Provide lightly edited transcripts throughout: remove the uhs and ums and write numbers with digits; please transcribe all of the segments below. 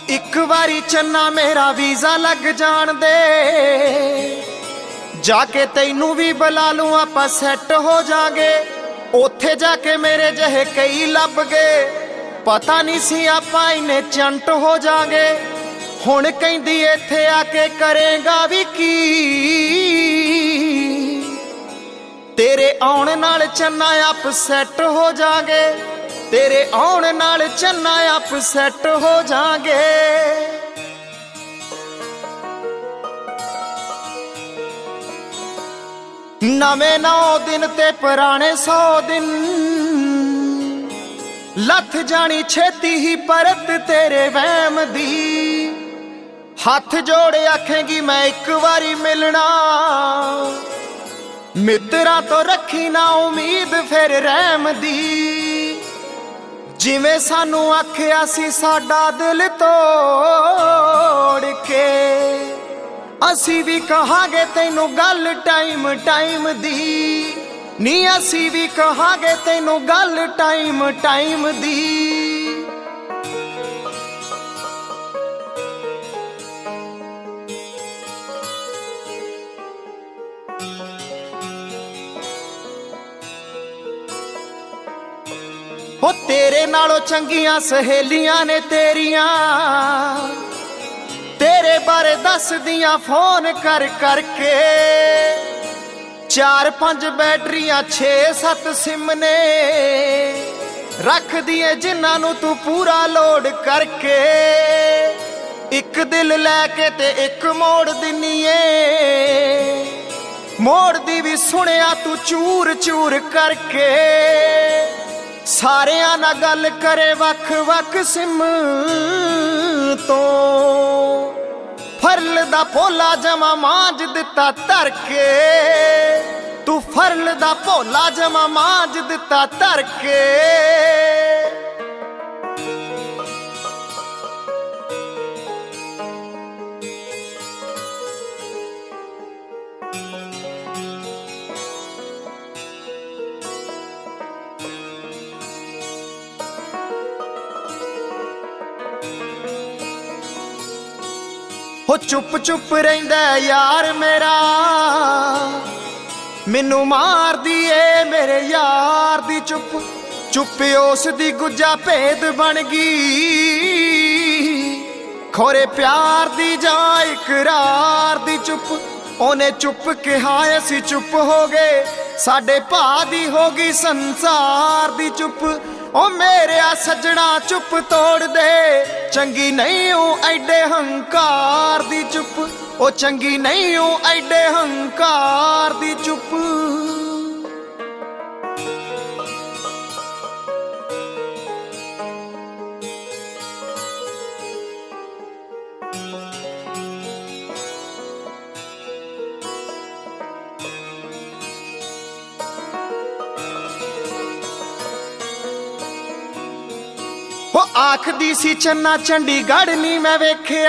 एक बारी चन्ना मेरा वीजा लग जान दे, जाके तैनू भी बुला लूं आपां सैट हो जागे। ओथे जाके मेरे जहे कई लभ गए, पता नहीं सी आपां इन्ने चंट हो जागे। हुण कहंदी इत्थे आके करेगा भी की, तेरे आउण नाल चन्ना आप सैट हो जागे। तेरे आउण नाल चन्ना आप सैट हो जागे। नवे 9 दिन ते पुराने 100 दिन, लथ जानी छेती ही परत तेरे वहम दी। हाथ जोड़े आखेंगी मैं एक बारी मिलना, मित्रा तो रखी ना उम्मीद फिर रहम दी। जिवें सानू आखिया सी साडा दिल तोड़ के, असी भी कहांगे तैनू गल टाइम टाइम दी। नी असी भी कहांगे तैनू गल टाइम टाइम दी। हो तेरे नालों चंगियां सहेलियां ने तेरियां, तेरे बारे दस दियां फोन कर करके। 4-5 बैटरियां 6-7 सिम ने रख दिए जिन्हां नू तू पूरा लोड करके। एक दिल लैके ते एक मोड़ दिनिए, मोड़ दी भी सुनिया तू चूर चूर करके। सारियां ना गल करे वख वख सिम तो, फरल दा भोला जमा मांज दिता धर के। तू फरल दा भोला जमा मांज दिता धर के। हो चुप चुप रहिंदा यार मेरा, मैनू मार दिए मेरे यार दी चुप। चुप उस दी गुज्जा भेद बन गई, खोरे प्यार दी जा इकरार दी चुप। ओने चुप कहा असी चुप हो गए, साडे भा दी हो गई संसार दी चुप। ओ मेरे सजना चुप तोड़ दे, चंगी नहीं हूं ऐडे हंकार दी चुप। ओ चंगी नहीं हूं ऐडे हंकार दी चुप। वो आखदी सी चन्ना चंडीगढ़ नी मैं वेख्या,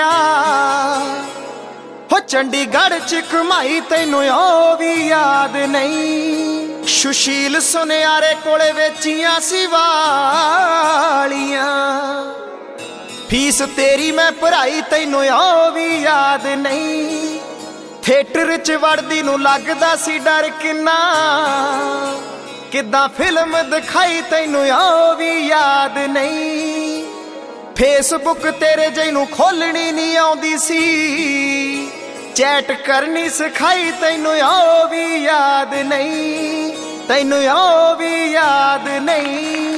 हो चंडीगढ़ च घुमाई तैनू ओ भी याद नहीं। सुशील सुनियारे कोले वेचियां सी वालियां, फीस तेरी मैं भराई तैनू ओ भी याद नहीं। थिएटर च वड़दी नू लगदा सी डर किन्ना, किद्दां फिल्म दिखाई तैनू ओ भी याद नहीं। फेसबुक तेरे जैनू खोलनी नहीं आउंदी सी, चैट करनी सिखाई तैनू ओ भी याद नहीं। तैनू ओ भी याद नहीं।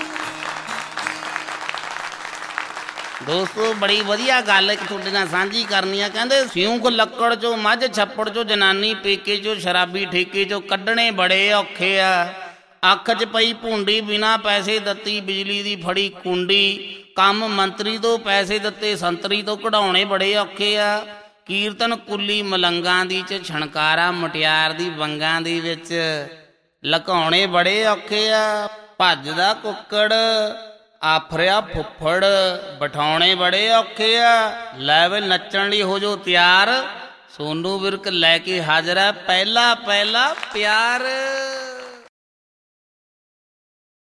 दोस्तों बड़ी वधिया गल एक तुहाडे नाल सांझी करनी है। कहंदे सिਉਂਕ ਲੱਕੜ चो मझ छप्पड़ चो जनानी पेके चो शराबी ठेके चो कड्ढणे बड़े औखे आ। अख च पई भुंडी बिना पैसे दत्ती बिजली दी फड़ी कुंडी। काम मंत्री तो पैसे दत्ते संतरी तो कढाउणे बड़े औखे आ। कीर्तन कुली मलंगां दी च छणकारा मुटियार दी वंगां दी विच लकाउणे बड़े औखे आ। भजदा कुक्कड़ आफरिया फुੱਫੜ बिठाउणे बड़े औखे आ। लै वे नच्चण लई हो जो तैयार, सोनू विरक लैके हाजर है पहला पहला प्यार।